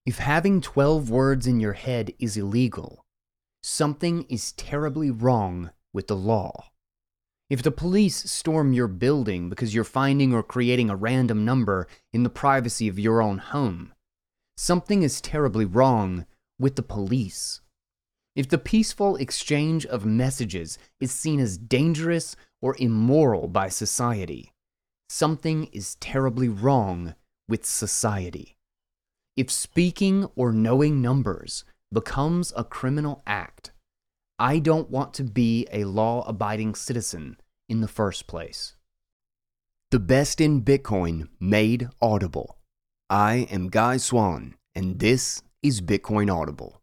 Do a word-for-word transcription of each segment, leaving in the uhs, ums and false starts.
If having twelve words in your head is illegal, something is terribly wrong with the law. If the police storm your building because you're finding or creating a random number in the privacy of your own home, something is terribly wrong with the police. If the peaceful exchange of messages is seen as dangerous or immoral by society, something is terribly wrong with society. If speaking or knowing numbers becomes a criminal act, I don't want to be a law-abiding citizen in the first place. The best in Bitcoin made audible. I am Guy Swan, and this is Bitcoin Audible.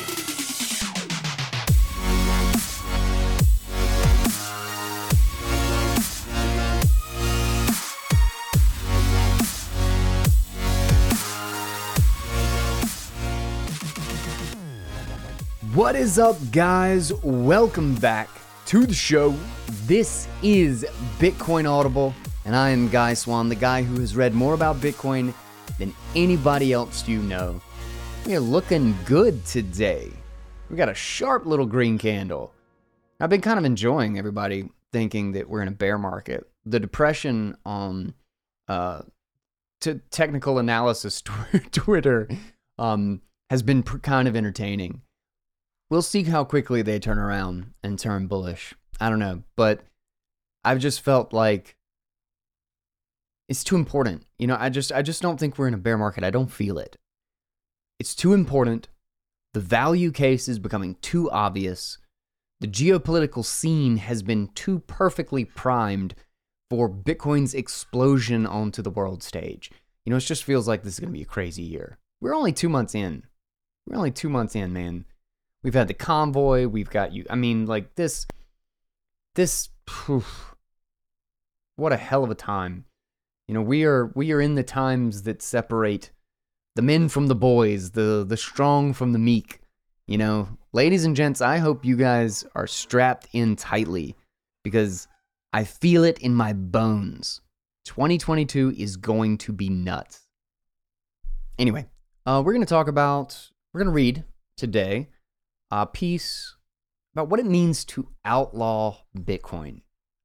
What is up, guys? Welcome back to the show. This is Bitcoin Audible, and I am Guy Swan, the guy who has read more about Bitcoin than anybody else you know. We are looking good today. We got a sharp little green candle. I've been kind of enjoying everybody thinking that we're in a bear market. The depression on uh, t- technical analysis tw- Twitter um, has been pr- kind of entertaining. We'll see how quickly they turn around and turn bullish. I don't know, but I've just felt like it's too important. You know, I just I just don't think we're in a bear market. I don't feel it. It's too important. The value case is becoming too obvious. The geopolitical scene has been too perfectly primed for Bitcoin's explosion onto the world stage. You know, it just feels like this is going to be a crazy year. We're only two months in. We're only two months in, man. We've had the convoy, we've got you. I mean, like this, this, whew, what a hell of a time. You know, we are we are in the times that separate the men from the boys, the the strong from the meek. You know, ladies and gents, I hope you guys are strapped in tightly because I feel it in my bones. twenty twenty-two is going to be nuts. Anyway, uh, we're going to talk about, we're going to read today a piece about what it means to outlaw Bitcoin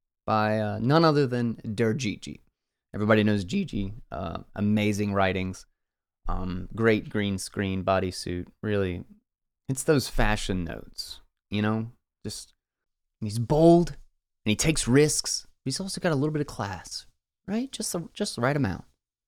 by uh, none other than Der Gigi. Everybody knows Gigi. Uh, amazing writings. Um, great green screen bodysuit. Really, it's those fashion notes, you know? Just, he's bold, and he takes risks, but he's also got a little bit of class, right? Just the, just the right amount.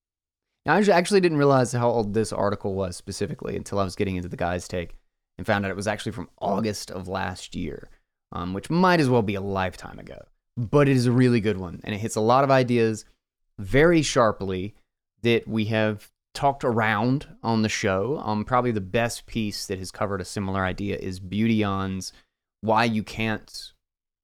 Now, I actually didn't realize how old this article was specifically until I was getting into the guy's take. And found out it was actually from August of last year, um, which might as well be a lifetime ago. But it is a really good one, and it hits a lot of ideas very sharply that we have talked around on the show. Um, probably the best piece that has covered a similar idea is Beautyon's Why You Can't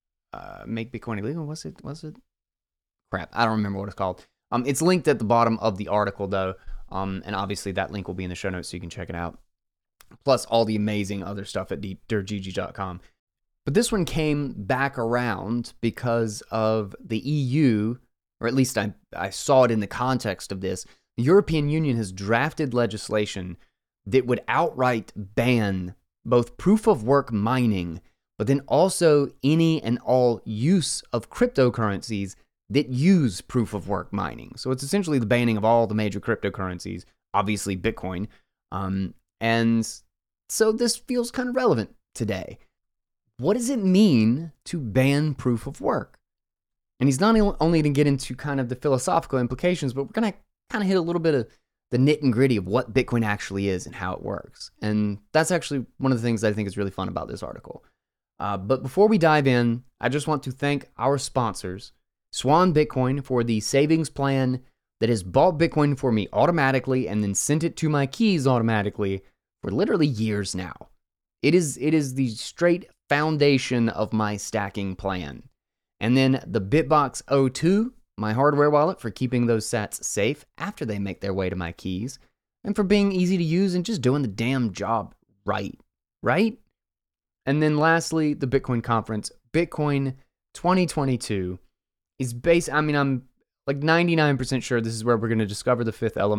uh, Make Bitcoin Illegal. Was it? Was it? Crap, I don't remember what it's called. Um, it's linked at the bottom of the article, though, um, and obviously that link will be in the show notes so you can check it out. Plus all the amazing other stuff at der gigi dot com. But this one came back around because of the E U, or at least I, I saw it in the context of this. The European Union has drafted legislation that would outright ban both proof-of-work mining, but then also any and all use of cryptocurrencies that use proof-of-work mining. So it's essentially the banning of all the major cryptocurrencies, obviously Bitcoin, um, and so this feels kind of relevant today. What does it mean to ban proof of work? And he's not only to get into kind of the philosophical implications, but we're going to kind of hit a little bit of the nit and gritty of what Bitcoin actually is and how it works. And that's actually one of the things that I think is really fun about this article. Uh, but before we dive in, I just want to thank our sponsors, Swan Bitcoin, for the savings plan that has bought Bitcoin for me automatically and then sent it to my keys automatically for literally years now. It is it is the straight foundation of my stacking plan. And then the Bitbox O two, my hardware wallet, for keeping those sats safe after they make their way to my keys, and for being easy to use and just doing the damn job right, right? And then lastly, the Bitcoin conference, Bitcoin twenty twenty-two, is based, I mean, I'm like ninety-nine percent sure this is where we're going to discover the fifth element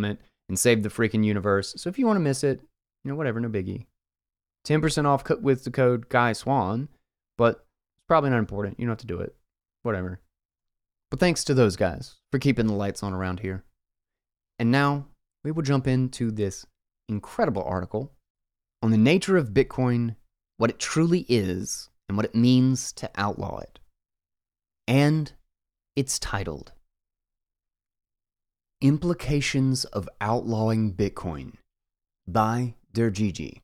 and save the freaking universe. So if you want to miss it, you know, whatever, no biggie. ten percent off with the code GuySwan, but it's probably not important. You don't have to do it. Whatever. But thanks to those guys for keeping the lights on around here. And now we will jump into this incredible article on the nature of Bitcoin, what it truly is, and what it means to outlaw it. And it's titled, Implications of Outlawing Bitcoin by Dergigi.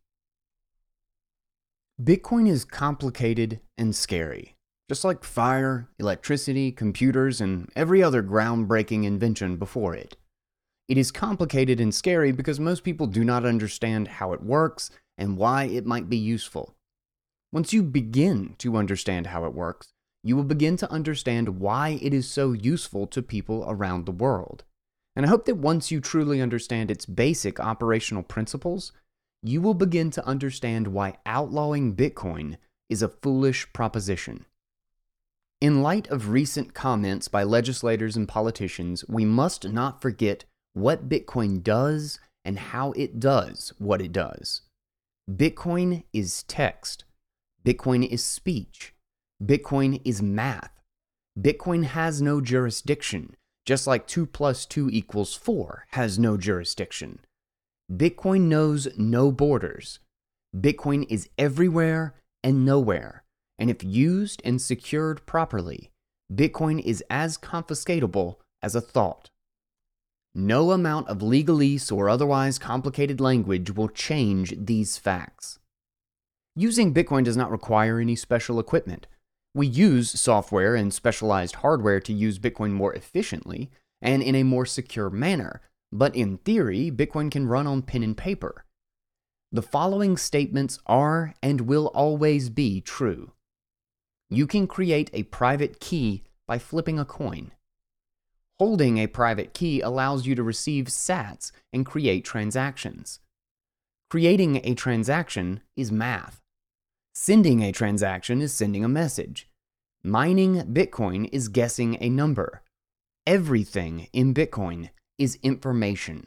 Bitcoin is complicated and scary, just like fire, electricity, computers, and every other groundbreaking invention before it. It is complicated and scary because most people do not understand how it works and why it might be useful. Once you begin to understand how it works, you will begin to understand why it is so useful to people around the world. And I hope that once you truly understand its basic operational principles, you will begin to understand why outlawing Bitcoin is a foolish proposition. In light of recent comments by legislators and politicians, we must not forget what Bitcoin does and how it does what it does. Bitcoin is text. Bitcoin is speech. Bitcoin is math. Bitcoin has no jurisdiction, just like two plus two equals four has no jurisdiction. Bitcoin knows no borders. Bitcoin is everywhere and nowhere, and if used and secured properly, Bitcoin is as confiscatable as a thought. No amount of legalese or otherwise complicated language will change these facts. Using Bitcoin does not require any special equipment. We use software and specialized hardware to use Bitcoin more efficiently and in a more secure manner, but in theory, Bitcoin can run on pen and paper. The following statements are and will always be true. You can create a private key by flipping a coin. Holding a private key allows you to receive sats and create transactions. Creating a transaction is math. Sending a transaction is sending a message. Mining Bitcoin is guessing a number. Everything in Bitcoin is information.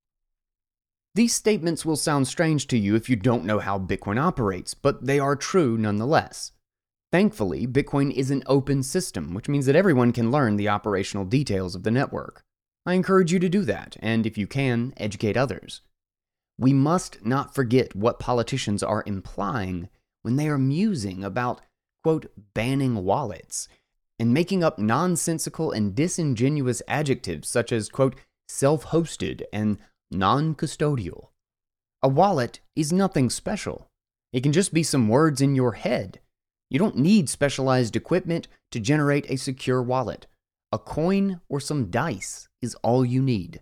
These statements will sound strange to you if you don't know how Bitcoin operates, but they are true nonetheless. Thankfully, Bitcoin is an open system, which means that everyone can learn the operational details of the network. I encourage you to do that, and if you can, educate others. We must not forget what politicians are implying when they are musing about, quote, banning wallets, and making up nonsensical and disingenuous adjectives such as, quote, self-hosted and non-custodial. A wallet is nothing special. It can just be some words in your head. You don't need specialized equipment to generate a secure wallet. A coin or some dice is all you need.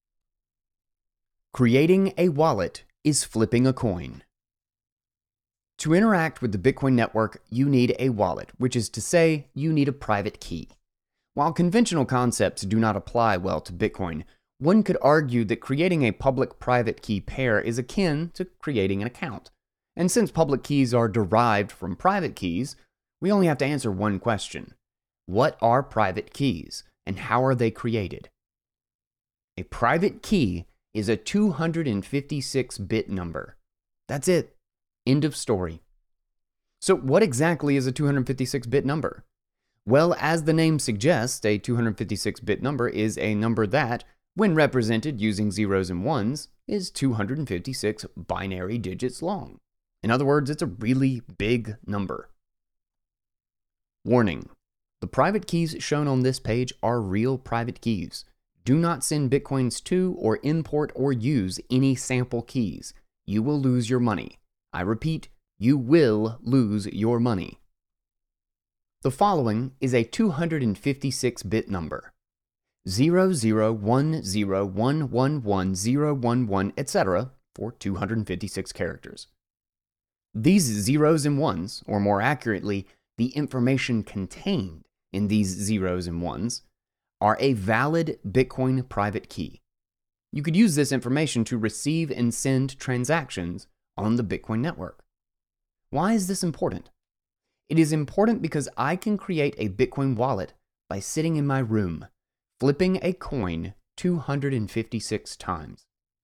Creating a wallet is flipping a coin. To interact with the Bitcoin network, you need a wallet, which is to say, you need a private key. While conventional concepts do not apply well to Bitcoin, one could argue that creating a public-private key pair is akin to creating an account. And since public keys are derived from private keys, we only have to answer one question. What are private keys, and how are they created? A private key is a two hundred fifty-six bit number. That's it. End of story. So what exactly is a two hundred fifty-six bit number? Well, as the name suggests, a two hundred fifty-six bit number is a number that, when represented using zeros and ones, is two hundred fifty-six binary digits long. In other words, it's a really big number. Warning: the private keys shown on this page are real private keys. Do not send Bitcoins to or import or use any sample keys. You will lose your money. I repeat, you will lose your money. The following is a two hundred fifty-six bit number. zero zero one zero one one one zero one one, et cetera for two hundred fifty-six characters. These zeros and ones, or more accurately, the information contained in these zeros and ones, are a valid Bitcoin private key. You could use this information to receive and send transactions on the Bitcoin network. Why is this important? It is important because I can create a Bitcoin wallet by sitting in my room, flipping a coin two hundred fifty-six times.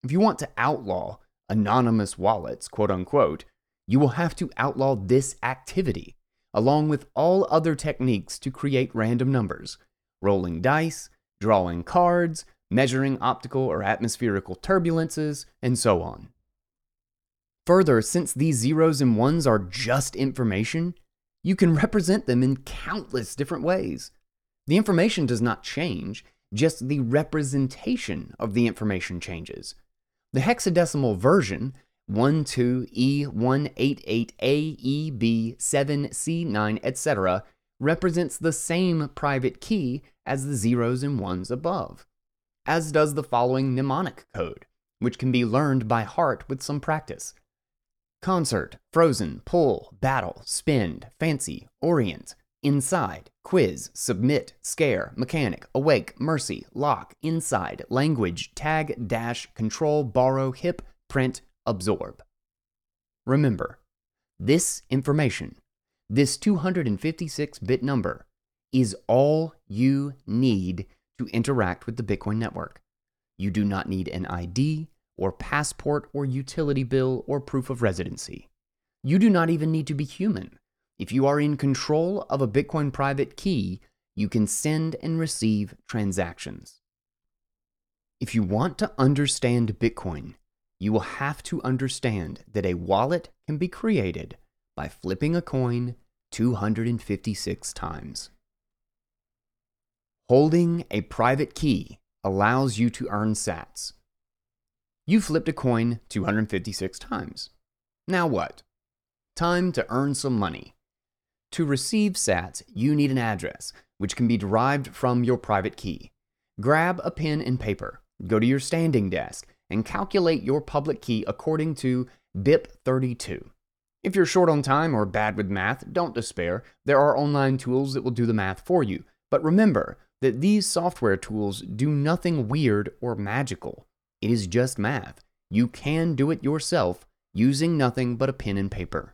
If you want to outlaw anonymous wallets, quote unquote, you will have to outlaw this activity, along with all other techniques to create random numbers, rolling dice, drawing cards, measuring optical or atmospherical turbulences, and so on. Further, since these zeros and ones are just information, you can represent them in countless different ways. The information does not change, just the representation of the information changes. The hexadecimal version, one two E one eight eight A E B seven C nine, et cetera, represents the same private key as the zeros and ones above, as does the following mnemonic code, which can be learned by heart with some practice. Concert, frozen, pull, battle, spend, fancy, orient, inside, quiz, submit, scare, mechanic, awake, mercy, lock, inside, language, tag, dash, control, borrow, hip, print, absorb. Remember, this information, this two hundred fifty-six bit number, is all you need to interact with the Bitcoin network. You do not need an I D, or passport, or utility bill, or proof of residency. You do not even need to be human. If you are in control of a Bitcoin private key, you can send and receive transactions. If you want to understand Bitcoin, you will have to understand that a wallet can be created by flipping a coin two hundred fifty-six times. Holding a private key allows you to earn sats. You flipped a coin two hundred fifty-six times. Now what? Time to earn some money. To receive sats, you need an address, which can be derived from your private key. Grab a pen and paper, go to your standing desk, and calculate your public key according to B I P thirty-two. If you're short on time or bad with math, don't despair. There are online tools that will do the math for you. But remember that these software tools do nothing weird or magical. It is just math. You can do it yourself using nothing but a pen and paper.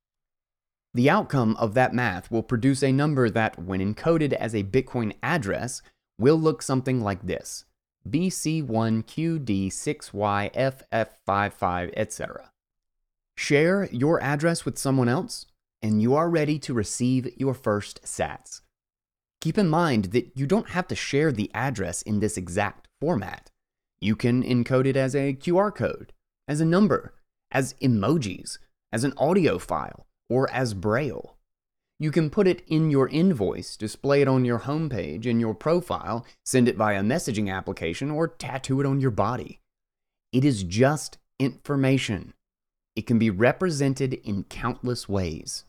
The outcome of that math will produce a number that, when encoded as a Bitcoin address, will look something like this: B C one Q D six Y F F five five, et cetera. Share your address with someone else, and you are ready to receive your first sats. Keep in mind that you don't have to share the address in this exact format. You can encode it as a Q R code, as a number, as emojis, as an audio file, or as Braille. You can put it in your invoice, display it on your homepage, in your profile, send it via a messaging application, or tattoo it on your body. It is just information. It can be represented in countless ways.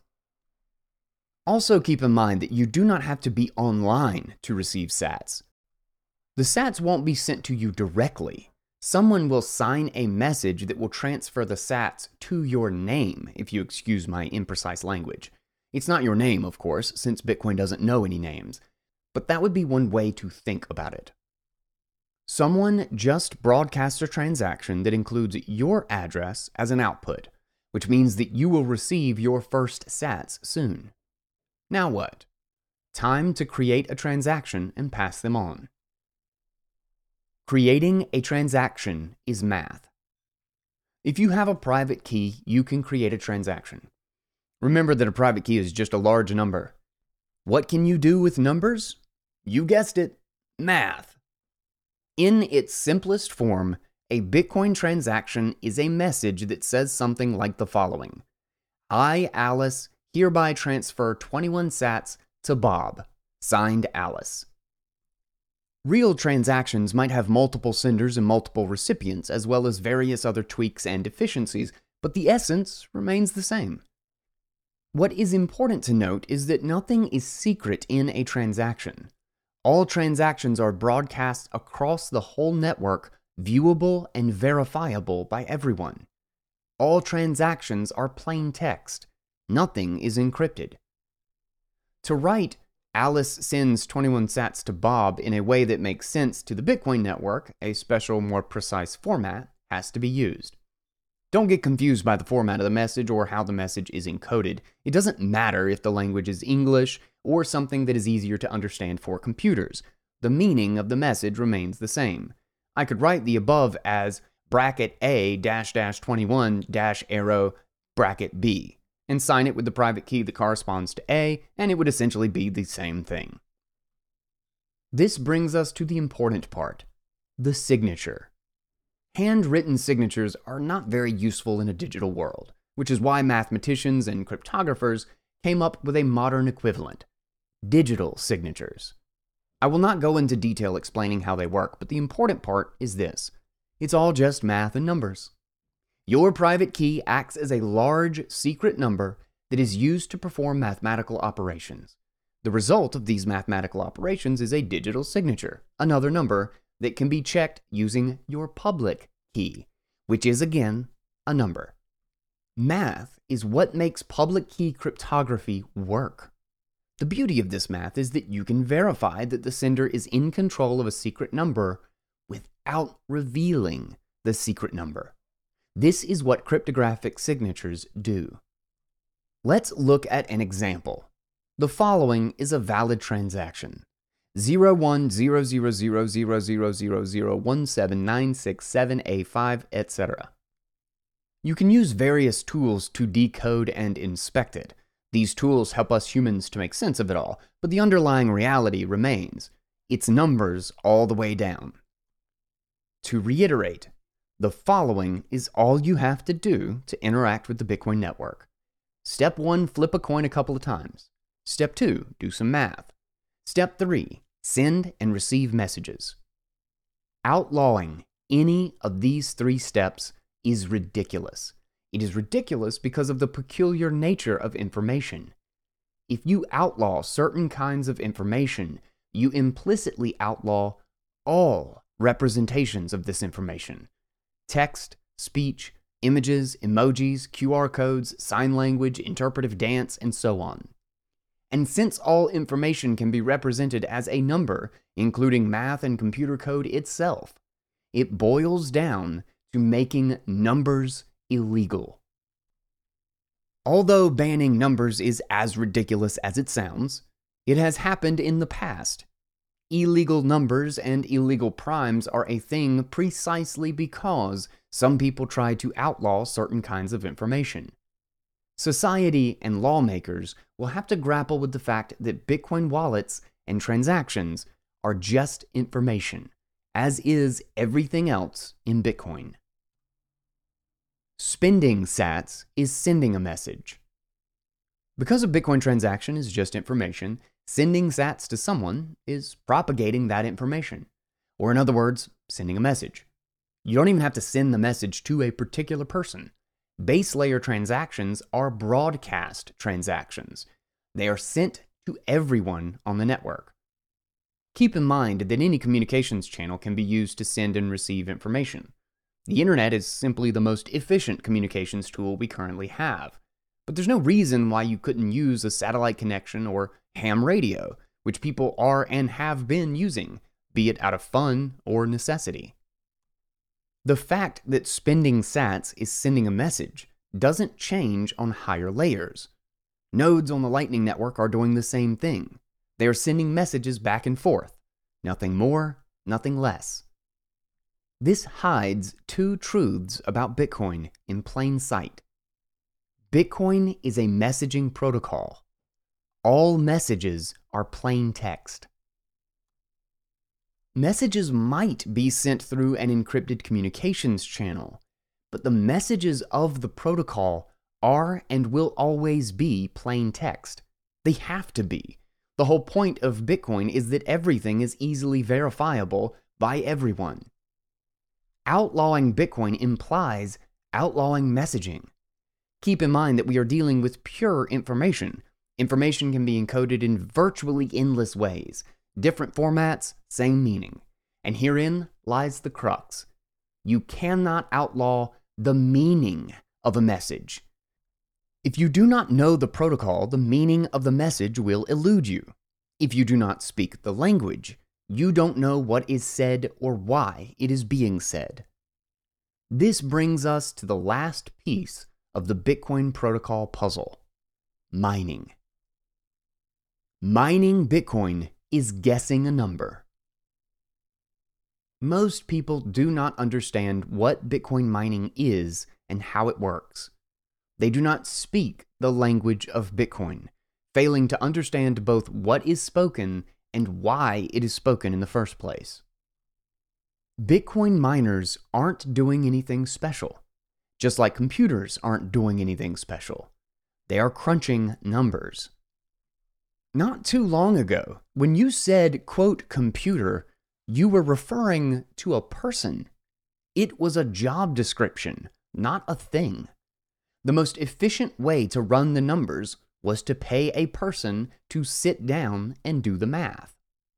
Also keep in mind that you do not have to be online to receive sats. The sats won't be sent to you directly. Someone will sign a message that will transfer the sats to your name, if you excuse my imprecise language. It's not your name, of course, since Bitcoin doesn't know any names, but that would be one way to think about it. Someone just broadcasts a transaction that includes your address as an output, which means that you will receive your first sats soon. Now what? Time to create a transaction and pass them on. Creating a transaction is math. If you have a private key, you can create a transaction. Remember that a private key is just a large number. What can you do with numbers? You guessed it, math. In its simplest form, a Bitcoin transaction is a message that says something like the following: I, Alice, hereby transfer twenty-one sats to Bob, signed Alice. Real transactions might have multiple senders and multiple recipients, as well as various other tweaks and deficiencies, but the essence remains the same. What is important to note is that nothing is secret in a transaction. All transactions are broadcast across the whole network, viewable and verifiable by everyone. All transactions are plain text. Nothing is encrypted. To write Alice sends twenty-one sats to Bob in a way that makes sense to the Bitcoin network, a special, more precise format has to be used. Don't get confused by the format of the message or how the message is encoded. It doesn't matter if the language is English or something that is easier to understand for computers. The meaning of the message remains the same. I could write the above as bracket A dash dash twenty-one dash arrow bracket B and sign it with the private key that corresponds to A, and it would essentially be the same thing. This brings us to the important part, the signature. Handwritten signatures are not very useful in a digital world, which is why mathematicians and cryptographers came up with a modern equivalent, digital signatures. I will not go into detail explaining how they work, but the important part is this. It's all just math and numbers. Your private key acts as a large, secret number that is used to perform mathematical operations. The result of these mathematical operations is a digital signature, another number that can be checked using your public key, which is again a number. Math is what makes public key cryptography work. The beauty of this math is that you can verify that the sender is in control of a secret number without revealing the secret number. This is what cryptographic signatures do. Let's look at an example. The following is a valid transaction. zero one zero zero zero zero zero zero zero one seven nine six seven A five, et cetera. You can use various tools to decode and inspect it. These tools help us humans to make sense of it all, but the underlying reality remains. It's numbers all the way down. To reiterate, the following is all you have to do to interact with the Bitcoin network. Step one, flip a coin a couple of times. Step two, do some math. Step three, send and receive messages. Outlawing any of these three steps is ridiculous. It is ridiculous because of the peculiar nature of information. If you outlaw certain kinds of information, you implicitly outlaw all representations of this information. Text, speech, images, emojis, Q R codes, sign language, interpretive dance, and so on. And since all information can be represented as a number, including math and computer code itself, it boils down to making numbers illegal. Although banning numbers is as ridiculous as it sounds, it has happened in the past. Illegal numbers and illegal primes are a thing precisely because some people try to outlaw certain kinds of information. Society and lawmakers will have to grapple with the fact that Bitcoin wallets and transactions are just information, as is everything else in Bitcoin. Spending sats is sending a message. Because a Bitcoin transaction is just information, sending sats to someone is propagating that information. Or in other words, sending a message. You don't even have to send the message to a particular person. Base layer transactions are broadcast transactions. They are sent to everyone on the network. Keep in mind that any communications channel can be used to send and receive information. The internet is simply the most efficient communications tool we currently have. But there's no reason why you couldn't use a satellite connection or ham radio, which people are and have been using, be it out of fun or necessity. The fact that spending sats is sending a message doesn't change on higher layers. Nodes on the Lightning Network are doing the same thing. They are sending messages back and forth. Nothing more, nothing less. This hides two truths about Bitcoin in plain sight. Bitcoin is a messaging protocol. All messages are plain text. Messages might be sent through an encrypted communications channel, but the messages of the protocol are and will always be plain text. They have to be. The whole point of Bitcoin is that everything is easily verifiable by everyone. Outlawing Bitcoin implies outlawing messaging. Keep in mind that we are dealing with pure information. Information can be encoded in virtually endless ways. Different formats, same meaning. And herein lies the crux. You cannot outlaw the meaning of a message. If you do not know the protocol, the meaning of the message will elude you. If you do not speak the language, you don't know what is said or why it is being said. This brings us to the last piece of the Bitcoin protocol puzzle: mining. Mining Bitcoin is guessing a number. Most people do not understand what Bitcoin mining is and how it works. They do not speak the language of Bitcoin, failing to understand both what is spoken and why it is spoken in the first place. Bitcoin miners aren't doing anything special, just like computers aren't doing anything special. They are crunching numbers. Not too long ago, when you said, quote, computer, you were referring to a person. It was a job description, not a thing. The most efficient way to run the numbers was to pay a person to sit down and do the math.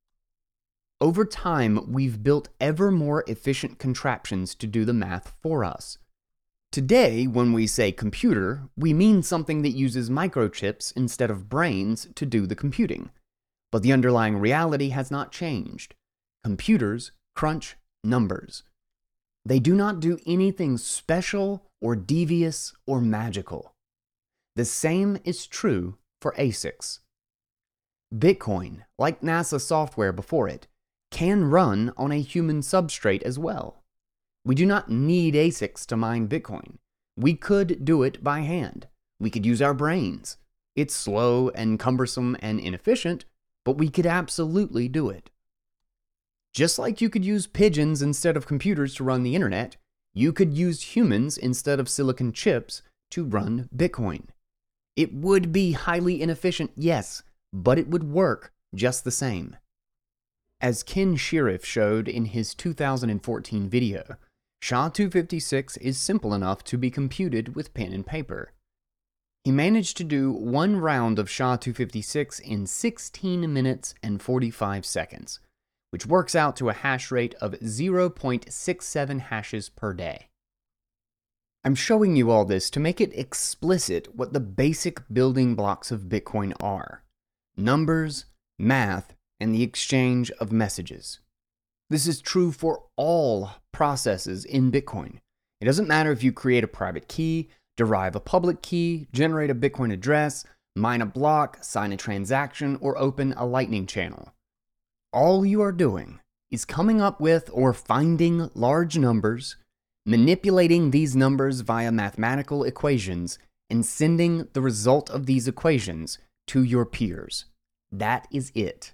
Over time, we've built ever more efficient contraptions to do the math for us. Today, when we say computer, we mean something that uses microchips instead of brains to do the computing. But the underlying reality has not changed. Computers crunch numbers. They do not do anything special or devious or magical. The same is true for A S I Cs. Bitcoin, like NASA software before it, can run on a human substrate as well. We do not need A S I Cs to mine Bitcoin. We could do it by hand. We could use our brains. It's slow and cumbersome and inefficient, but we could absolutely do it. Just like you could use pigeons instead of computers to run the internet, you could use humans instead of silicon chips to run Bitcoin. It would be highly inefficient, yes, but it would work just the same. As Ken Shirriff showed in his two thousand fourteen video, S H A two fifty-six is simple enough to be computed with pen and paper. He managed to do one round of S H A two fifty-six in sixteen minutes and forty-five seconds, which works out to a hash rate of zero point six seven hashes per day. I'm showing you all this to make it explicit what the basic building blocks of Bitcoin are: numbers, math, and the exchange of messages. This is true for all processes in Bitcoin. It doesn't matter if you create a private key, derive a public key, generate a Bitcoin address, mine a block, sign a transaction, or open a Lightning channel. All you are doing is coming up with or finding large numbers, manipulating these numbers via mathematical equations, and sending the result of these equations to your peers. That is it.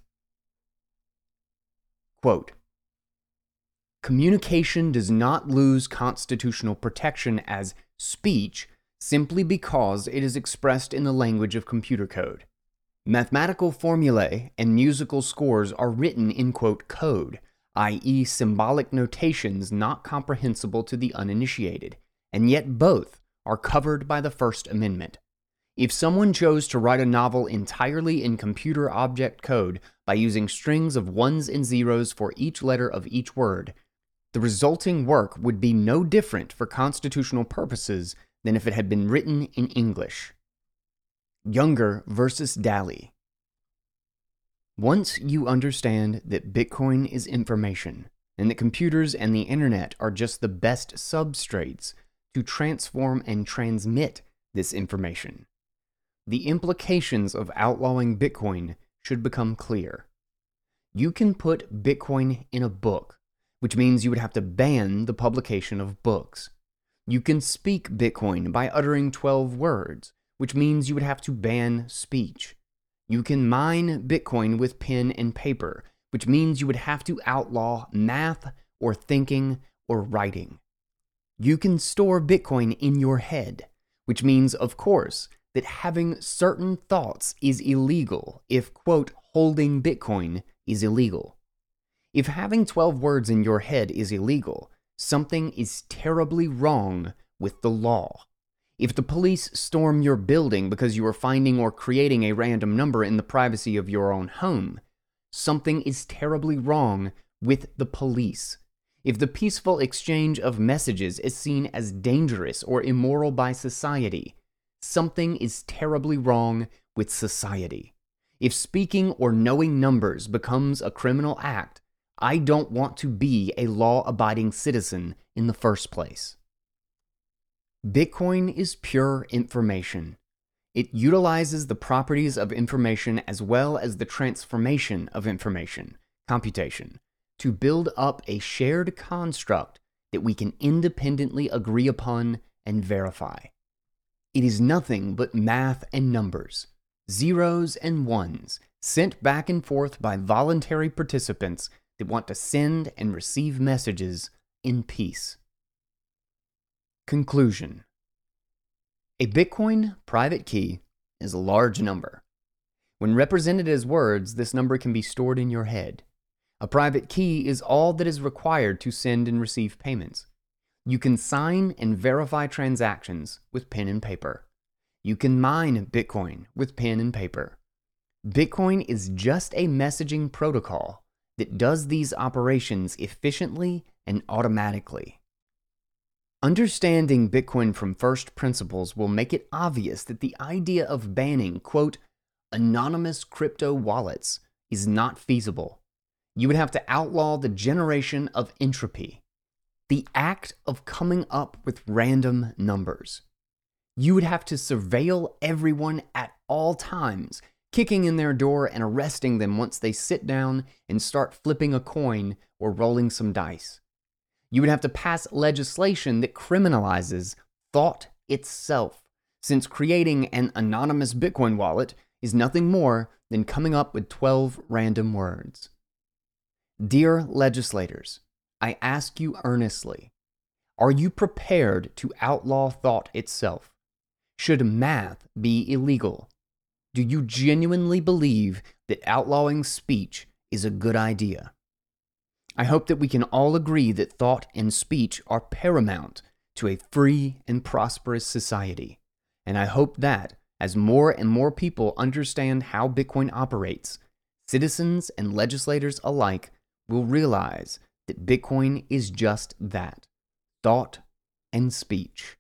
Quote, communication does not lose constitutional protection as speech simply because it is expressed in the language of computer code. Mathematical formulae and musical scores are written in, quote, code, that is symbolic notations not comprehensible to the uninitiated, and yet both are covered by the First Amendment. If someone chose to write a novel entirely in computer object code by using strings of ones and zeros for each letter of each word, the resulting work would be no different for constitutional purposes than if it had been written in English. Younger versus Dali. Once you understand that Bitcoin is information, and that computers and the internet are just the best substrates to transform and transmit this information, the implications of outlawing Bitcoin should become clear. You can put Bitcoin in a book, which means you would have to ban the publication of books. You can speak Bitcoin by uttering twelve words, which means you would have to ban speech. You can mine Bitcoin with pen and paper, which means you would have to outlaw math or thinking or writing. You can store Bitcoin in your head, which means, of course, that having certain thoughts is illegal if, quote, holding Bitcoin is illegal. If having twelve words in your head is illegal, something is terribly wrong with the law. If the police storm your building because you are finding or creating a random number in the privacy of your own home, something is terribly wrong with the police. If the peaceful exchange of messages is seen as dangerous or immoral by society, something is terribly wrong with society. If speaking or knowing numbers becomes a criminal act, I don't want to be a law-abiding citizen in the first place. Bitcoin is pure information. It utilizes the properties of information as well as the transformation of information, computation, to build up a shared construct that we can independently agree upon and verify. It is nothing but math and numbers, zeros and ones, sent back and forth by voluntary participants that want to send and receive messages in peace. Conclusion. A Bitcoin private key is a large number. When represented as words, this number can be stored in your head. A private key is all that is required to send and receive payments. You can sign and verify transactions with pen and paper. You can mine Bitcoin with pen and paper. Bitcoin is just a messaging protocol that does these operations efficiently and automatically. Understanding Bitcoin from first principles will make it obvious that the idea of banning, quote, anonymous crypto wallets is not feasible. You would have to outlaw the generation of entropy, the act of coming up with random numbers. You would have to surveil everyone at all times, kicking in their door and arresting them once they sit down and start flipping a coin or rolling some dice. You would have to pass legislation that criminalizes thought itself, since creating an anonymous Bitcoin wallet is nothing more than coming up with twelve random words. Dear legislators, I ask you earnestly, are you prepared to outlaw thought itself? Should math be illegal? Do you genuinely believe that outlawing speech is a good idea? I hope that we can all agree that thought and speech are paramount to a free and prosperous society. And I hope that, as more and more people understand how Bitcoin operates, citizens and legislators alike will realize that Bitcoin is just that, thought and speech.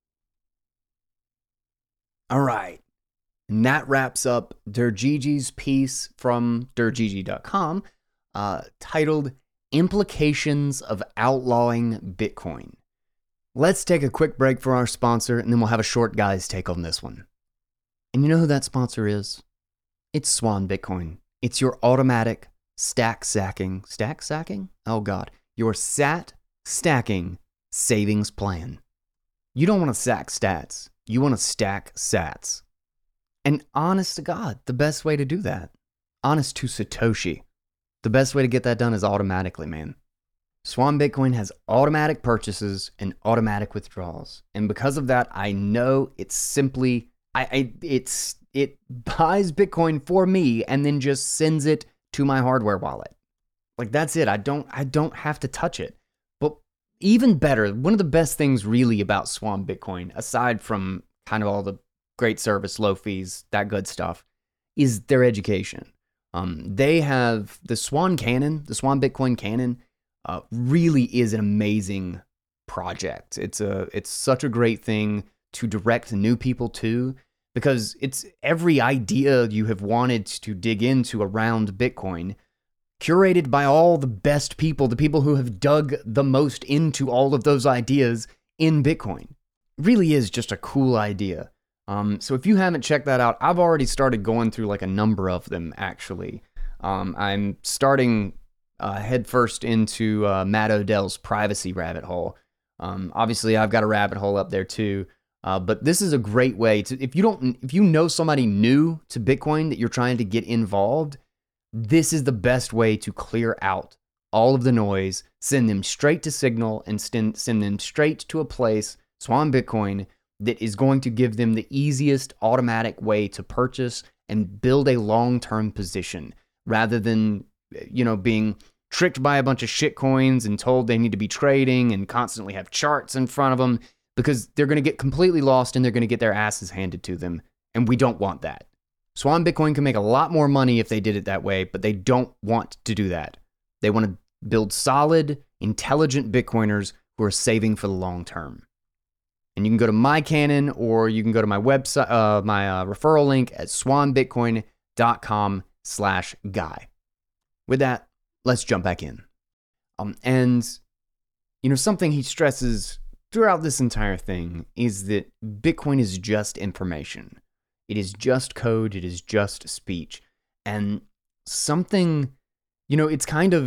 All right, and that wraps up Dergigi's piece from dergigi dot com uh, titled Implications of Outlawing Bitcoin. Let's take a quick break for our sponsor, and then we'll have a short guy's take on this one. And you know who that sponsor is? It's Swan Bitcoin. It's your automatic stack sacking, stack sacking? Oh God, your sat stacking savings plan. You don't want to sack stats. You want to stack sats. And honest to God, the best way to do that, honest to Satoshi, the best way to get that done is automatically, man. Swan Bitcoin has automatic purchases and automatic withdrawals. And because of that, I know it's simply, I, I it's it buys Bitcoin for me and then just sends it to my hardware wallet. Like that's it. I don't I don't have to touch it. But even better, one of the best things really about Swan Bitcoin, aside from kind of all the great service, low fees, that good stuff, is their education. Um, they have the Swan Canon, the Swan Bitcoin Canon, uh, really is an amazing project. It's a, it's such a great thing to direct new people to, because it's every idea you have wanted to dig into around Bitcoin, curated by all the best people, the people who have dug the most into all of those ideas in Bitcoin. It really is just a cool idea. Um, so if you haven't checked that out, I've already started going through like a number of them, actually. Um, I'm starting uh, headfirst into uh, Matt Odell's privacy rabbit hole. Um, obviously, I've got a rabbit hole up there too. Uh, but this is a great way to, if you don't, if you know somebody new to Bitcoin that you're trying to get involved, this is the best way to clear out all of the noise, send them straight to Signal, and send, send them straight to a place, Swan Bitcoin, that is going to give them the easiest automatic way to purchase and build a long-term position, rather than, you know, being tricked by a bunch of shit coins and told they need to be trading and constantly have charts in front of them, because they're going to get completely lost and they're going to get their asses handed to them. And we don't want that. Swan Bitcoin can make a lot more money if they did it that way, but they don't want to do that. They want to build solid, intelligent Bitcoiners who are saving for the long term. And you can go to my Canon, or you can go to my website, uh, my uh, referral link at swanbitcoin.com slash guy. With that, let's jump back in. Um, and, you know, something he stresses throughout this entire thing is that Bitcoin is just information. It is just code. It is just speech. And something, you know, it's kind of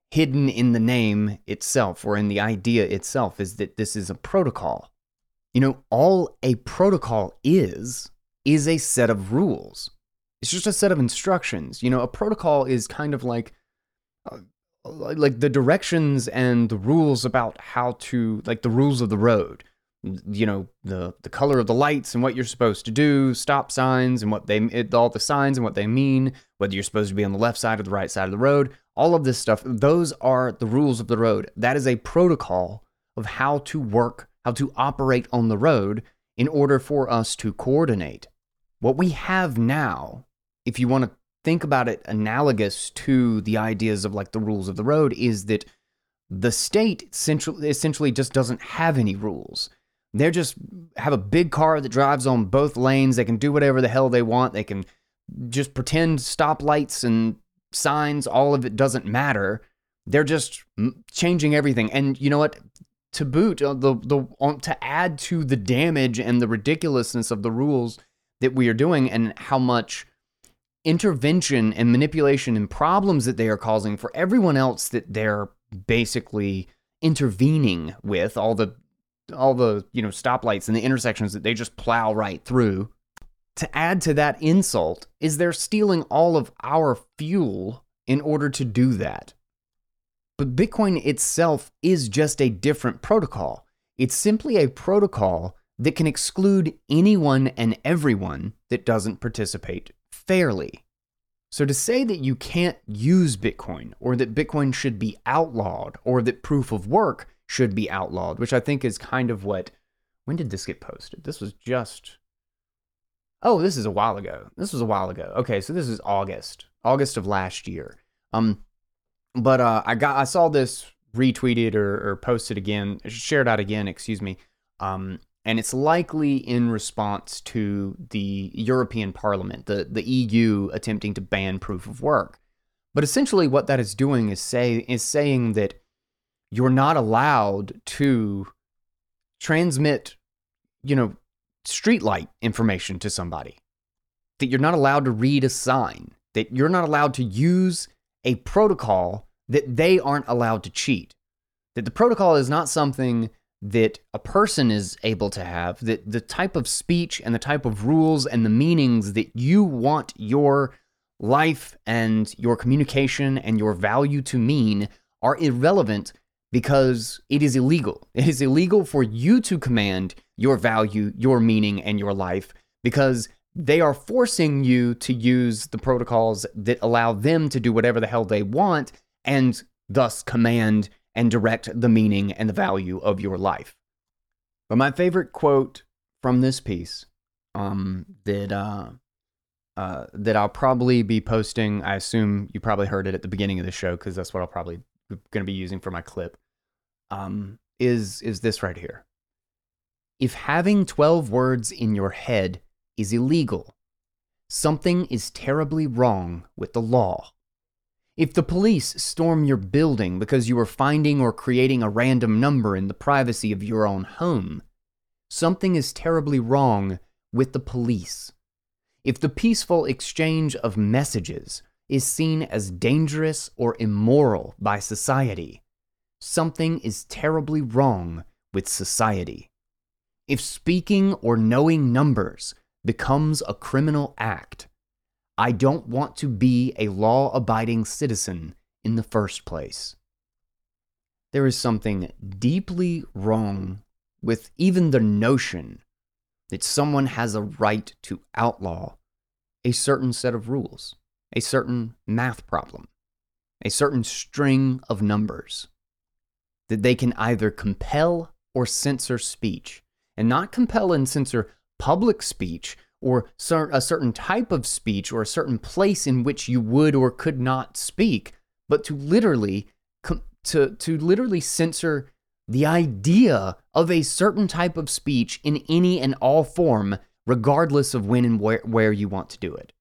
hidden in the name itself or in the idea itself is that this is a protocol. You know, all a protocol is, is a set of rules. It's just a set of instructions. You know, a protocol is kind of like, uh, like the directions and the rules about how to, like the rules of the road. You know, the the color of the lights and what you're supposed to do, stop signs and what they, it, all the signs and what they mean, whether you're supposed to be on the left side or the right side of the road, all of this stuff, those are the rules of the road. That is a protocol of how to work, how to operate on the road in order for us to coordinate. What we have now, if you want to think about it analogous to the ideas of like the rules of the road, is that the state essentially just doesn't have any rules. They just have a big car that drives on both lanes. They can do whatever the hell they want. They can just pretend stoplights and signs, all of it doesn't matter. They're just changing everything. And you know what? To boot, uh, the the on, to add to the damage and the ridiculousness of the rules that we are doing and how much intervention and manipulation and problems that they are causing for everyone else that they're basically intervening with, all the all the, you know, stoplights and the intersections that they just plow right through. To add to that insult is they're stealing all of our fuel in order to do that. But Bitcoin itself is just a different protocol. It's simply a protocol that can exclude anyone and everyone that doesn't participate fairly. So to say that you can't use Bitcoin, or that Bitcoin should be outlawed, or that proof of work should be outlawed, which I think is kind of what, when did this get posted? This was just, oh, this is a while ago. This was a while ago. Okay, so this is August, August of last year. Um, but uh, I got, I saw this retweeted or, or posted again, shared out again, excuse me. Um, and it's likely in response to the European Parliament, the, the E U attempting to ban proof of work. But essentially what that is doing is say is saying that you're not allowed to transmit, you know, streetlight information to somebody. That you're not allowed to read a sign. That you're not allowed to use a protocol that they aren't allowed to cheat. That the protocol is not something that a person is able to have. That the type of speech and the type of rules and the meanings that you want your life and your communication and your value to mean are irrelevant, because it is illegal. It is illegal for you to command your value, your meaning, and your life, because they are forcing you to use the protocols that allow them to do whatever the hell they want and thus command and direct the meaning and the value of your life. But my favorite quote from this piece um, that uh, uh, that I'll probably be posting, I assume you probably heard it at the beginning of the show because that's what I'll probably going to be using for my clip, um, is, is this right here. If having twelve words in your head is illegal, something is terribly wrong with the law. If the police storm your building because you are finding or creating a random number in the privacy of your own home, something is terribly wrong with the police. If the peaceful exchange of messages is seen as dangerous or immoral by society, something is terribly wrong with society. If speaking or knowing numbers becomes a criminal act, I don't want to be a law-abiding citizen in the first place. There is something deeply wrong with even the notion that someone has a right to outlaw a certain set of rules, a certain math problem, a certain string of numbers, that they can either compel or censor speech, and not compel and censor public speech or a certain type of speech or a certain place in which you would or could not speak, but to literally to to literally censor the idea of a certain type of speech in any and all form, regardless of when and where, where you want to do it.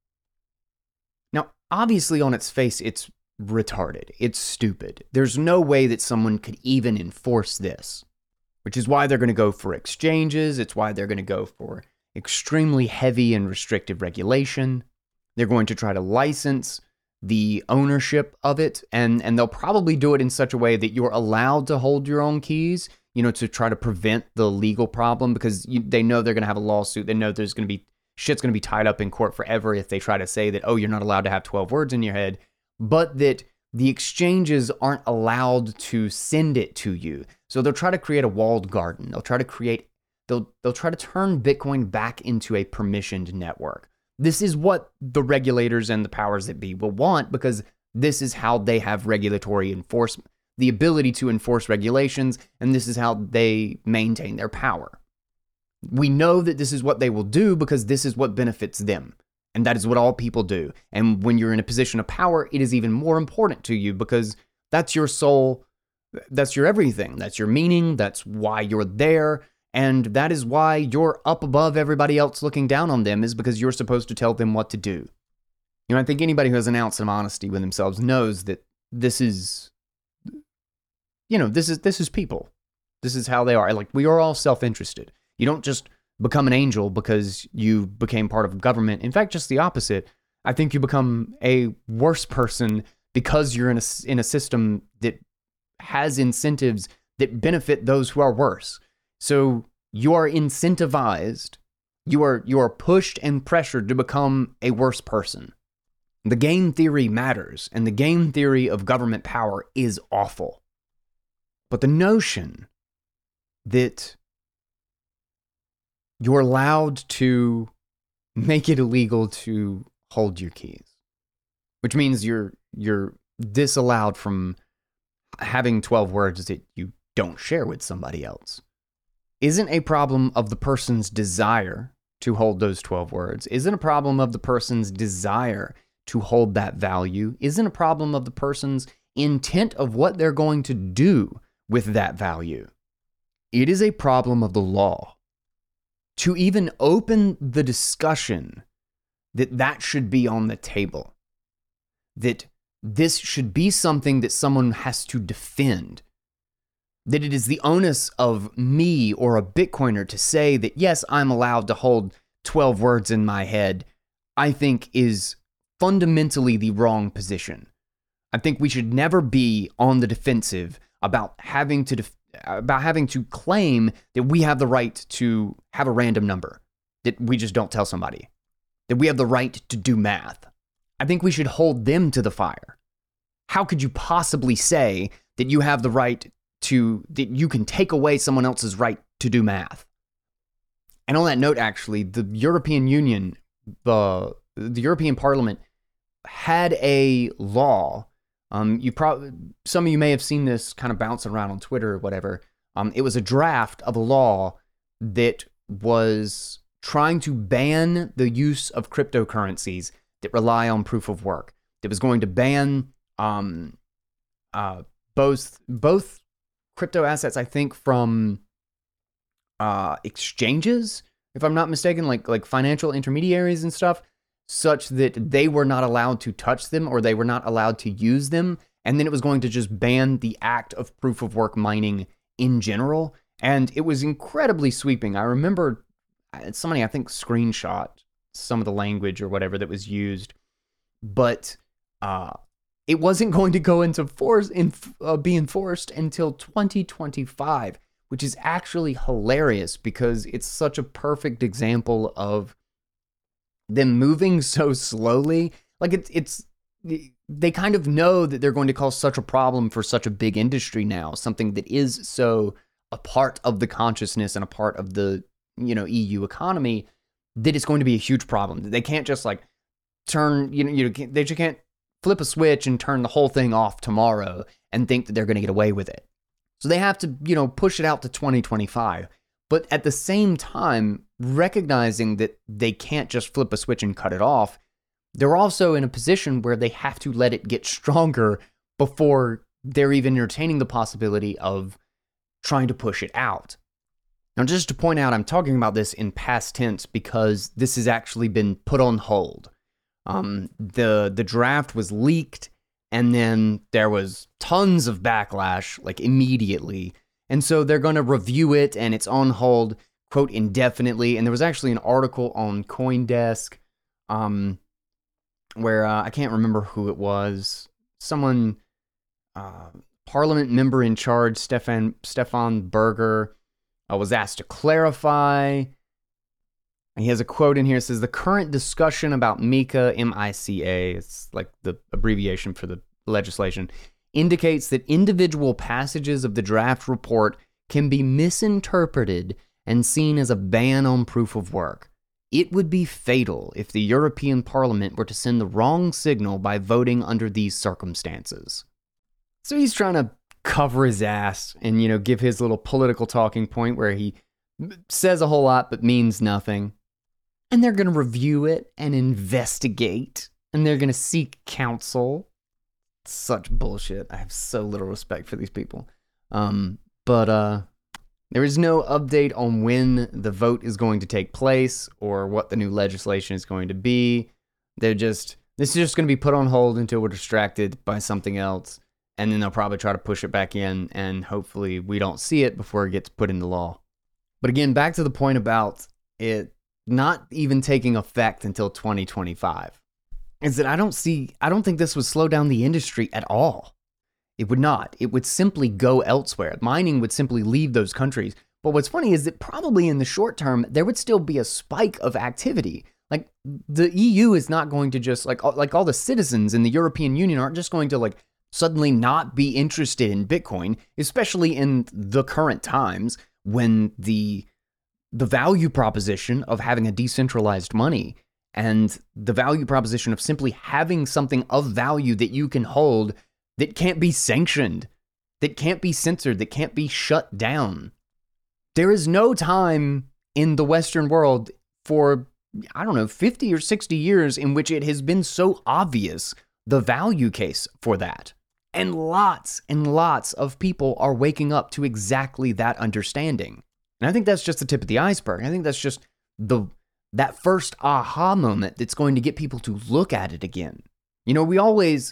Now, obviously on its face, it's retarded. It's stupid. There's no way that someone could even enforce this, which is why they're going to go for exchanges. It's why they're going to go for extremely heavy and restrictive regulation. They're going to try to license the ownership of it, and and they'll probably do it in such a way that you're allowed to hold your own keys, you know, to try to prevent the legal problem, because you, they know they're going to have a lawsuit. They know there's going to be shit's going to be tied up in court forever if they try to say that, oh, you're not allowed to have twelve words in your head, but that the exchanges aren't allowed to send it to you. So they'll try to create a walled garden. They'll try to create, they'll they'll try to turn Bitcoin back into a permissioned network. This is what the regulators and the powers that be will want, because this is how they have regulatory enforcement, the ability to enforce regulations, and this is how they maintain their power. We know that this is what they will do because this is what benefits them. And that is what all people do. And when you're in a position of power, it is even more important to you because that's your soul, that's your everything, that's your meaning, that's why you're there. And that is why you're up above everybody else looking down on them, is because you're supposed to tell them what to do. You know, I think anybody who has an ounce of honesty with themselves knows that this is, you know, this is this is people. This is how they are. Like, we are all self-interested. You don't just become an angel because you became part of government. In fact, just the opposite. I think you become a worse person because you're in a, in a system that has incentives that benefit those who are worse. So you are incentivized, you are you are pushed and pressured to become a worse person. The game theory matters, and the game theory of government power is awful. But the notion that you're allowed to make it illegal to hold your keys, which means you're you're disallowed from having twelve words that you don't share with somebody else, isn't a problem of the person's desire to hold those twelve words, isn't a problem of the person's desire to hold that value, isn't a problem of the person's intent of what they're going to do with that value. It is a problem of the law. To even open the discussion that that should be on the table, that this should be something that someone has to defend, that it is the onus of me or a Bitcoiner to say that, yes, I'm allowed to hold twelve words in my head, I think is fundamentally the wrong position. I think we should never be on the defensive about having to def- about having to claim that we have the right to have a random number that we just don't tell somebody, that we have the right to do math. I think we should hold them to the fire. How could you possibly say that you have the right to, that you can take away someone else's right to do math? And on that note, actually, the European Union, the the European Parliament had a law. Um, you probably, some of you may have seen this kind of bouncing around on Twitter or whatever. Um, it was a draft of a law that was trying to ban the use of cryptocurrencies that rely on proof of work. That was going to ban um, uh, both both crypto assets, I think, from uh, exchanges, if I'm not mistaken, like like financial intermediaries and stuff, such that they were not allowed to touch them or they were not allowed to use them. And then it was going to just ban the act of proof of work mining in general. And it was incredibly sweeping. I remember somebody, I think, screenshot some of the language or whatever that was used, but uh, it wasn't going to go into force, in, uh, be enforced until twenty twenty-five, which is actually hilarious because it's such a perfect example of them moving so slowly. Like it's, it's, they kind of know that they're going to cause such a problem for such a big industry now, something that is so a part of the consciousness and a part of the, you know, E U economy, that it's going to be a huge problem. They can't just like turn, you know, you know, they just can't flip a switch and turn the whole thing off tomorrow and think that they're going to get away with it. So they have to, you know, push it out to twenty twenty-five. But at the same time, recognizing that they can't just flip a switch and cut it off, they're also in a position where they have to let it get stronger before they're even entertaining the possibility of trying to push it out. Now, just to point out, I'm talking about this in past tense because this has actually been put on hold. Um, the the draft was leaked, and then there was tons of backlash, like immediately. And so they're going to review it, and it's on hold, quote, indefinitely. And there was actually an article on CoinDesk um, where uh, I can't remember who it was. Someone, uh, Parliament member in charge, Stefan Stefan Berger, uh, was asked to clarify. And he has a quote in here. It says, "The current discussion about MiCA, M I C A, it's like the abbreviation for the legislation, indicates that individual passages of the draft report can be misinterpreted and seen as a ban on proof of work. It would be fatal if the European Parliament were to send the wrong signal by voting under these circumstances." So he's trying to cover his ass and, you know, give his little political talking point where he says a whole lot but means nothing. And they're going to review it and investigate, and they're going to seek counsel. Such bullshit. I have so little respect for these people. Um, but uh, there is no update on when the vote is going to take place or what the new legislation is going to be. They're just, this is just going to be put on hold until we're distracted by something else, and then they'll probably try to push it back in, and hopefully we don't see it before it gets put into law. But again, back to the point about it not even taking effect until twenty twenty-five, is that I don't see, I don't think this would slow down the industry at all. It would not. It would simply go elsewhere. Mining would simply leave those countries. But what's funny is that probably in the short term, there would still be a spike of activity. Like, the E U is not going to just, like, like all the citizens in the European Union aren't just going to, like, suddenly not be interested in Bitcoin, especially in the current times when the the value proposition of having a decentralized money and the value proposition of simply having something of value that you can hold that can't be sanctioned, that can't be censored, that can't be shut down. There is no time in the Western world for, I don't know, fifty or sixty years in which it has been so obvious the value case for that. And lots and lots of people are waking up to exactly that understanding. And I think that's just the tip of the iceberg. I think that's just the that first aha moment that's going to get people to look at it again. You know, we always,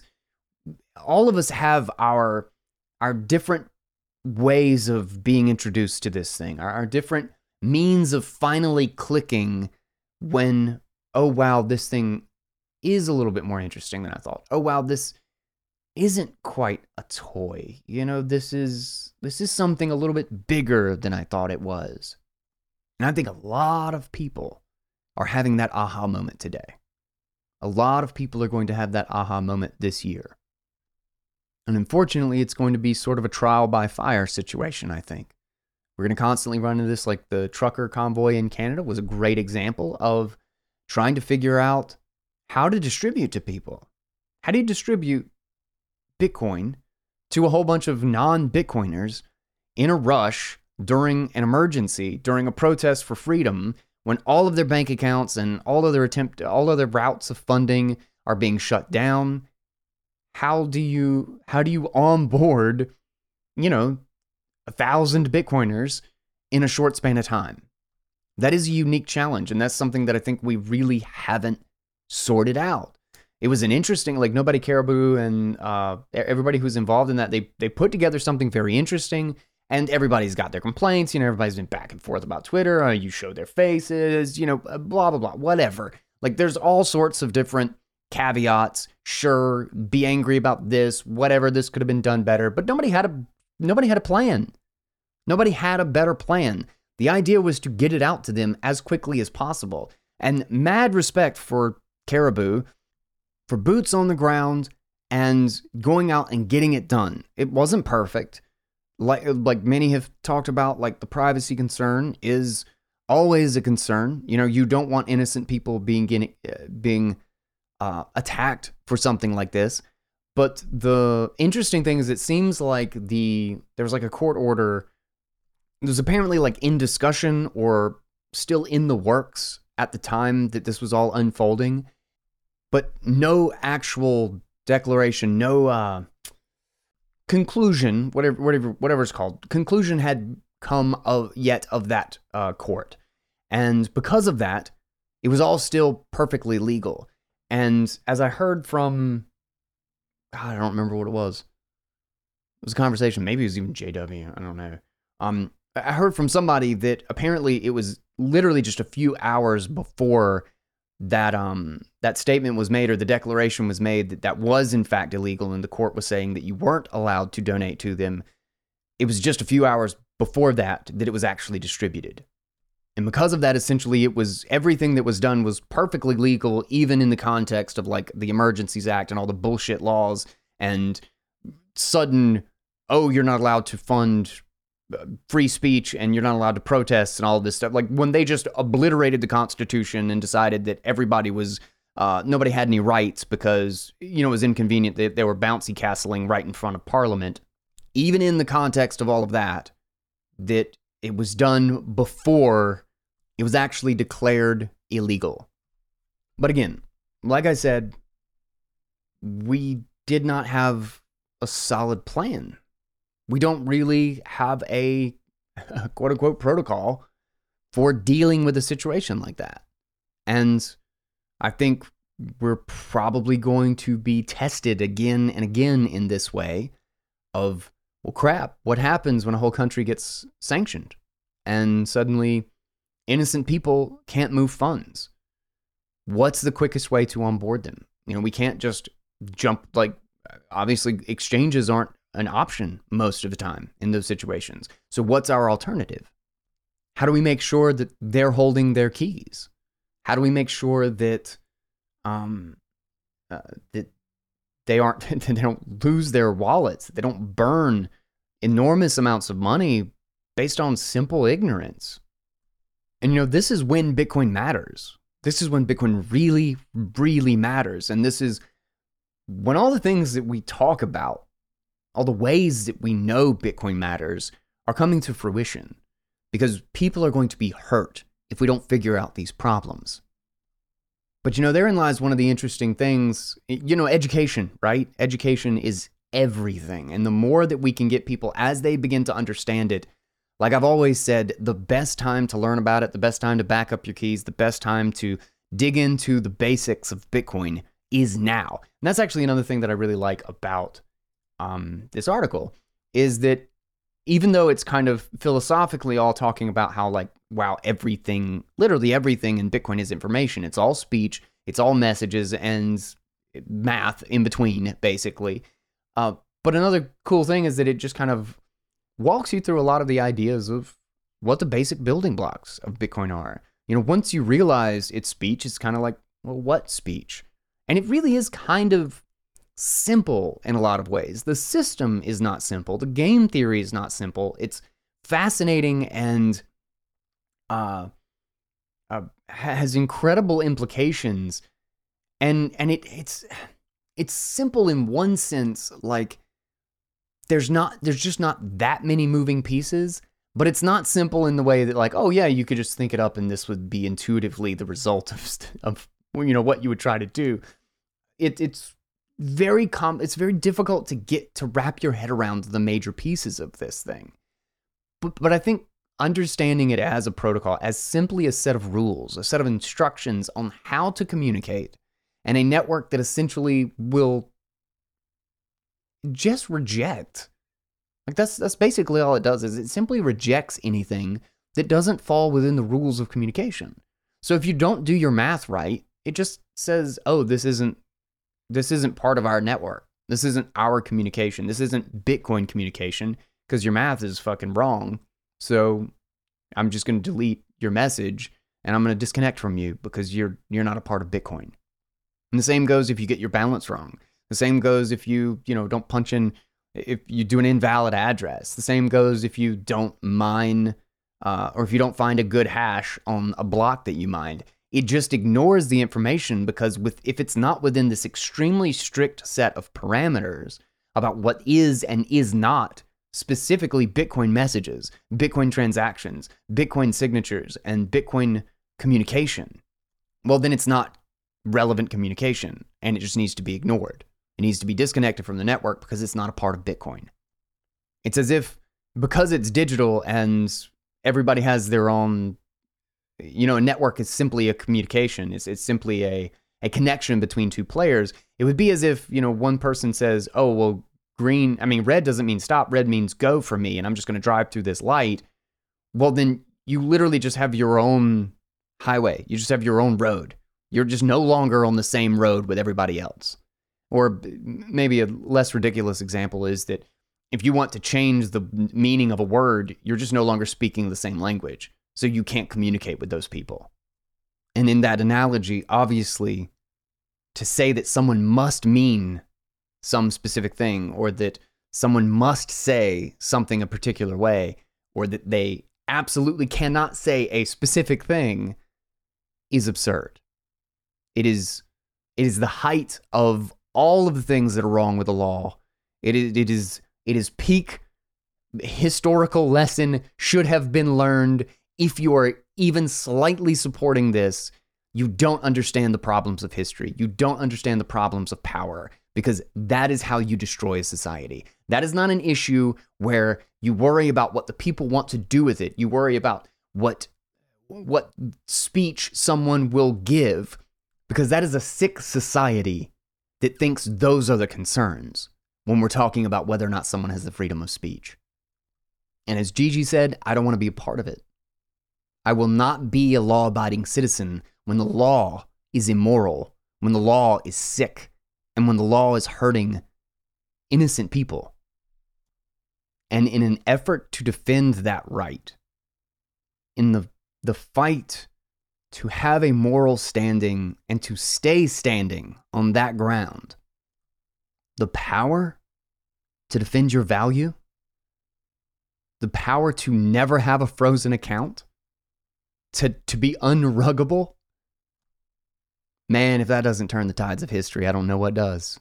all of us have our our different ways of being introduced to this thing, our, our different means of finally clicking when, oh wow, this thing is a little bit more interesting than I thought. Oh wow, this isn't quite a toy. You know, this is this is something a little bit bigger than I thought it was. And I think a lot of people are having that aha moment today. A lot of people are going to have that aha moment this year. And unfortunately, it's going to be sort of a trial by fire situation, I think. We're going to constantly run into this, like the trucker convoy in Canada was a great example of trying to figure out how to distribute to people. How do you distribute Bitcoin to a whole bunch of non-Bitcoiners in a rush during an emergency, during a protest for freedom, when all of their bank accounts and all of their attempt, all of their routes of funding are being shut down? How do you, how do you onboard, you know, a thousand Bitcoiners in a short span of time? That is a unique challenge, and that's something that I think we really haven't sorted out. It was an interesting, like Nobody Caribou and uh, everybody who's involved in that, they they put together something very interesting, and everybody's got their complaints. You know, everybody's been back and forth about Twitter. Uh, you show their faces, you know, blah, blah, blah, whatever. Like, there's all sorts of different caveats. Sure, be angry about this, whatever, this could have been done better, but nobody had a nobody had a plan. Nobody had a better plan. The idea was to get it out to them as quickly as possible. And mad respect for Caribou, for boots on the ground and going out and getting it done. It wasn't perfect. Like, like many have talked about, like the privacy concern is always a concern. You know, you don't want innocent people being getting, uh, being uh, attacked for something like this. But the interesting thing is it seems like the there was like a court order. It was apparently like in discussion or still in the works at the time that this was all unfolding. But no actual declaration, no uh, conclusion, whatever, whatever, whatever it's called, conclusion had come of yet of that uh, court, and because of that, it was all still perfectly legal. And as I heard from, God, I don't remember what it was. It was a conversation. Maybe it was even J W. I don't know. Um, I heard from somebody that apparently it was literally just a few hours before that um that statement was made, or the declaration was made, that that was in fact illegal, and the court was saying that you weren't allowed to donate to them, it was just a few hours before that that it was actually distributed. And because of that, essentially, it was everything that was done was perfectly legal, even in the context of like the Emergencies Act and all the bullshit laws and sudden, oh, you're not allowed to fund free speech and you're not allowed to protest and all of this stuff. Like when they just obliterated the Constitution and decided that everybody was, uh, nobody had any rights because, you know, it was inconvenient that they were bouncy castling right in front of Parliament. Even in the context of all of that, that it was done before it was actually declared illegal. But again, like I said, we did not have a solid plan. We don't really have a quote unquote protocol for dealing with a situation like that. And I think we're probably going to be tested again and again in this way of, well, crap, what happens when a whole country gets sanctioned and suddenly innocent people can't move funds? What's the quickest way to onboard them? You know, we can't just jump, like, obviously exchanges aren't an option most of the time in those situations. So what's our alternative? How do we make sure that they're holding their keys? How do we make sure that um uh, that they aren't they don't lose their wallets, that they don't burn enormous amounts of money based on simple ignorance? And you know, this is when Bitcoin matters. This is when Bitcoin really, really matters. And this is when all the things that we talk about, all the ways that we know Bitcoin matters, are coming to fruition, because people are going to be hurt if we don't figure out these problems. But you know, therein lies one of the interesting things, you know, education, right? Education is everything. And the more that we can get people, as they begin to understand it, like I've always said, the best time to learn about it, the best time to back up your keys, the best time to dig into the basics of Bitcoin is now. And that's actually another thing that I really like about um, this article, is that even though it's kind of philosophically all talking about how, like, wow, everything, literally everything in Bitcoin is information. It's all speech, it's all messages and math in between, basically. Uh, but another cool thing is that it just kind of walks you through a lot of the ideas of what the basic building blocks of Bitcoin are. You know, once you realize it's speech, it's kind of like, well, what speech? And it really is kind of simple in a lot of ways. The system is not simple. The game theory is not simple. It's fascinating and uh, uh, has incredible implications. And and it it's it's simple in one sense, like there's not there's just not that many moving pieces, but it's not simple in the way that, like, oh yeah, you could just think it up and this would be intuitively the result of of you know what you would try to do. It it's very com it's very difficult to get to wrap your head around the major pieces of this thing. But but I think understanding it as a protocol, as simply a set of rules, a set of instructions on how to communicate, and a network that essentially will just reject. Like that's that's basically all it does, is it simply rejects anything that doesn't fall within the rules of communication. So if you don't do your math right, it just says, oh, this isn't this isn't part of our network. This isn't our communication. This isn't Bitcoin communication because your math is fucking wrong. So I'm just going to delete your message and I'm going to disconnect from you because you're you're not a part of Bitcoin. And the same goes if you get your balance wrong. The same goes if you, you know, don't punch in, if you do an invalid address. The same goes if you don't mine, uh, or if you don't find a good hash on a block that you mined. It just ignores the information because with if it's not within this extremely strict set of parameters about what is and is not specifically Bitcoin messages, Bitcoin transactions, Bitcoin signatures, and Bitcoin communication, well, then it's not relevant communication and it just needs to be ignored. It needs to be disconnected from the network because it's not a part of Bitcoin. It's as if because it's digital and everybody has their own, you know, a network is simply a communication. It's, it's simply a, a connection between two players. It would be as if, you know, one person says, oh, well, green, I mean, red doesn't mean stop. Red means go for me. And I'm just going to drive through this light. Well, then you literally just have your own highway. You just have your own road. You're just no longer on the same road with everybody else. Or maybe a less ridiculous example is that if you want to change the meaning of a word, you're just no longer speaking the same language. So you can't communicate with those people. And in that analogy, obviously, to say that someone must mean some specific thing, or that someone must say something a particular way, or that they absolutely cannot say a specific thing, is absurd. It is, it is the height of all of the things that are wrong with the law. It is, it is, it is peak historical lesson, should have been learned. If you are even slightly supporting this, you don't understand the problems of history. You don't understand the problems of power, because that is how you destroy a society. That is not an issue where you worry about what the people want to do with it. You worry about what, what speech someone will give, because that is a sick society that thinks those are the concerns when we're talking about whether or not someone has the freedom of speech. And as Gigi said, I don't want to be a part of it. I will not be a law-abiding citizen when the law is immoral, when the law is sick, and when the law is hurting innocent people. And in an effort to defend that right, in the, the fight to have a moral standing and to stay standing on that ground, the power to defend your value, the power to never have a frozen account, to, to be unruggable, man, if that doesn't turn the tides of history, I don't know what does.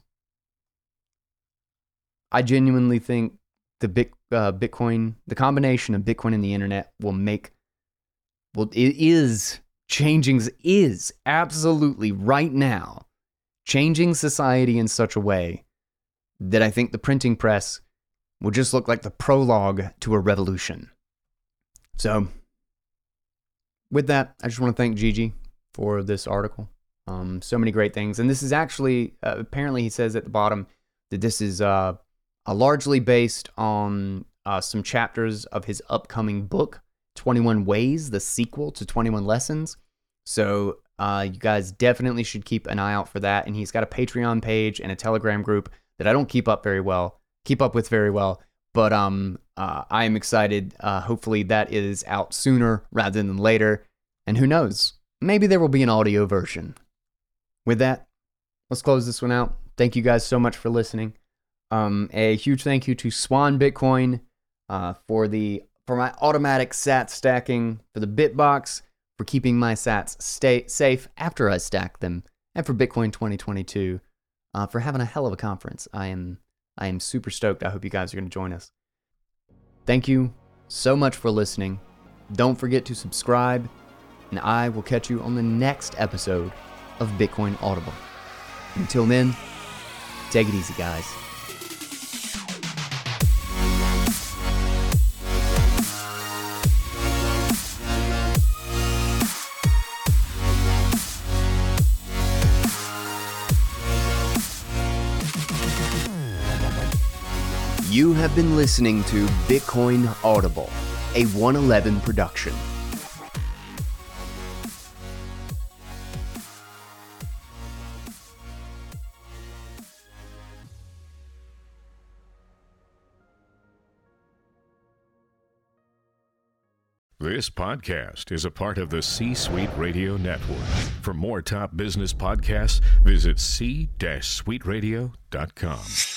I genuinely think the Bit, uh, Bitcoin, the combination of Bitcoin and the internet will make, well, it is changing, is absolutely right now changing society in such a way that I think the printing press will just look like the prologue to a revolution. So, with that, I just want to thank Gigi for this article. Um, so many great things. And this is actually, uh, apparently he says at the bottom that this is uh, uh, largely based on uh, some chapters of his upcoming book, twenty-one Ways, the sequel to twenty-one Lessons. So uh, you guys definitely should keep an eye out for that. And he's got a Patreon page and a Telegram group that I don't keep up very well, keep up with very well. But um, uh, I am excited. Uh, hopefully that is out sooner rather than later. And who knows? Maybe there will be an audio version. With that, let's close this one out. Thank you guys so much for listening. Um, a huge thank you to Swan Bitcoin uh, for the for my automatic sat stacking, for the Bitbox, for keeping my sats stay safe after I stack them, and for Bitcoin twenty twenty-two uh, for having a hell of a conference. I am I am super stoked. I hope you guys are going to join us. Thank you so much for listening. Don't forget to subscribe, and I will catch you on the next episode of Bitcoin Audible. Until then, take it easy, guys. You have been listening to Bitcoin Audible, a one eleven production. This podcast is a part of the C-Suite Radio Network. For more top business podcasts, visit c suite radio dot com.